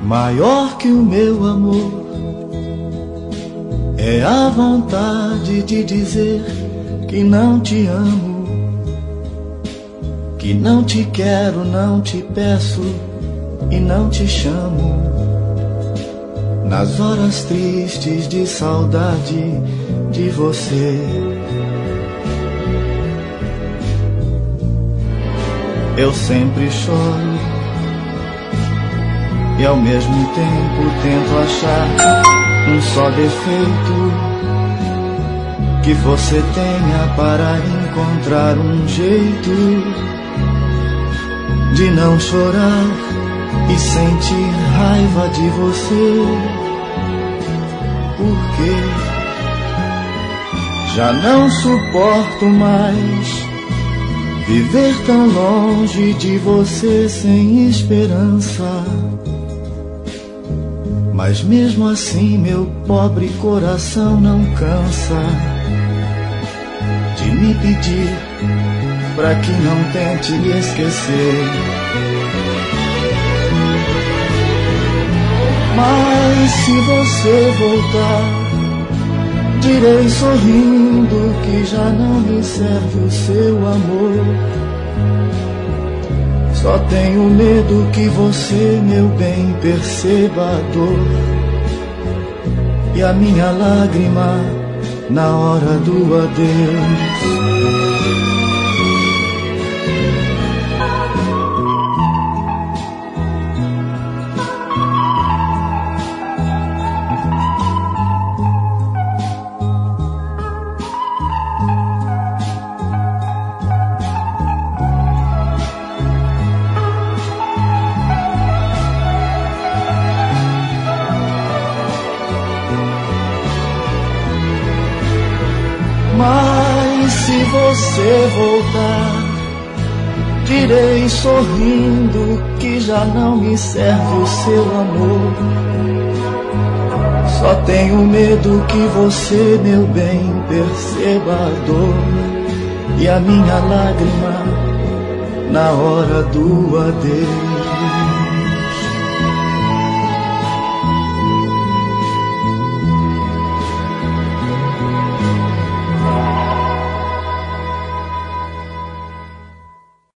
Maior que o meu amor é a vontade de dizer que não te amo, que não te quero, não te peço e não te chamo. Nas horas tristes de saudade de você, eu sempre choro e ao mesmo tempo tento achar um só defeito que você tenha para encontrar um jeito de não chorar e sentir raiva de você. Porque já não suporto mais viver tão longe de você sem esperança. Mas mesmo assim meu pobre coração não cansa de me pedir pra que não tente me esquecer. Mas se você voltar, direi sorrindo que já não me serve o seu amor. Só tenho medo que você, meu bem, perceba a dor e a minha lágrima na hora do adeus. Mas se você voltar, direi sorrindo que já não me serve o seu amor. Só tenho medo que você, meu bem, perceba a dor e a minha lágrima na hora do adeus.